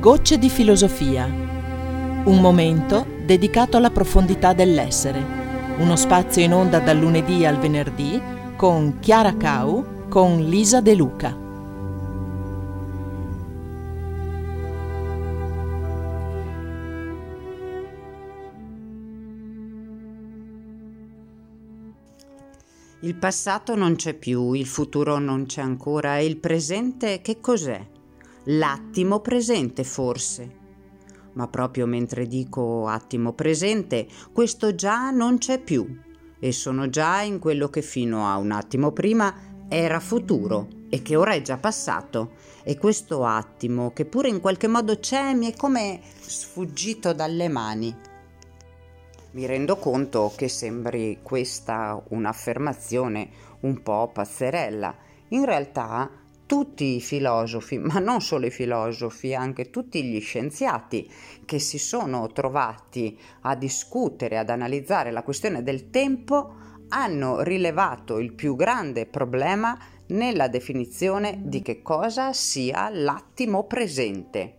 Gocce di filosofia. Un momento dedicato alla profondità dell'essere. Uno spazio in onda dal lunedì al venerdì con Chiara Cau, con Lisa De Luca. Il passato non c'è più, il futuro non c'è ancora, e il presente che cos'è? L'attimo presente forse. Ma proprio mentre dico attimo presente, questo già non c'è più e sono già in quello che fino a un attimo prima era futuro e che ora è già passato. E questo attimo, che pure in qualche modo c'è, mi è come sfuggito dalle mani. Mi rendo conto che sembri questa un'affermazione un po' pazzerella. In realtà tutti i filosofi, ma non solo i filosofi, anche tutti gli scienziati che si sono trovati a discutere, ad analizzare la questione del tempo, hanno rilevato il più grande problema nella definizione di che cosa sia l'attimo presente.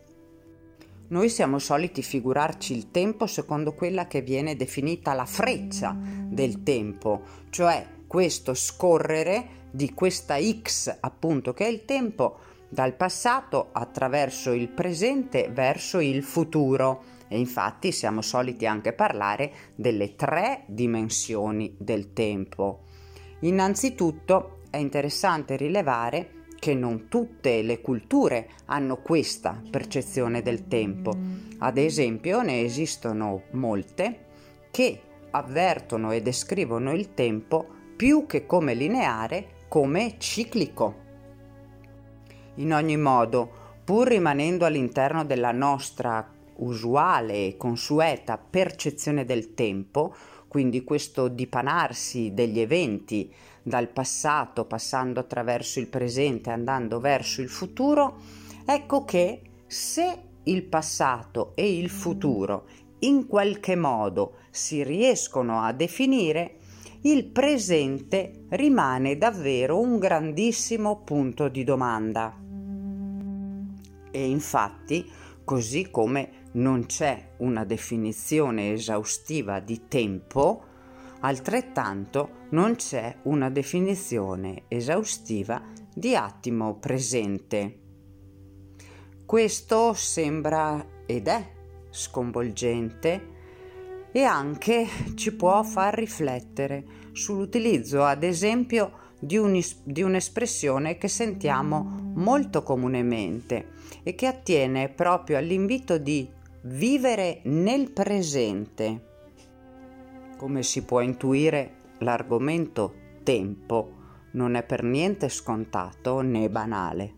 Noi siamo soliti figurarci il tempo secondo quella che viene definita la freccia del tempo, cioè questo scorrere di questa X, appunto, che è il tempo, dal passato attraverso il presente verso il futuro. E infatti siamo soliti anche parlare delle 3 dimensioni del tempo. Innanzitutto è interessante rilevare che non tutte le culture hanno questa percezione del tempo. Ad esempio, ne esistono molte che avvertono e descrivono il tempo più che come lineare, come ciclico. In ogni modo, pur rimanendo all'interno della nostra usuale e consueta percezione del tempo, quindi questo dipanarsi degli eventi dal passato passando attraverso il presente andando verso il futuro, ecco che se il passato e il futuro in qualche modo si riescono a definire, il presente rimane davvero un grandissimo punto di domanda. E infatti, così come non c'è una definizione esaustiva di tempo, altrettanto non c'è una definizione esaustiva di attimo presente. Questo sembra ed è sconvolgente e anche ci può far riflettere sull'utilizzo, ad esempio, di un'espressione che sentiamo molto comunemente e che attiene proprio all'invito di vivere nel presente. Come si può intuire, l'argomento tempo non è per niente scontato né banale.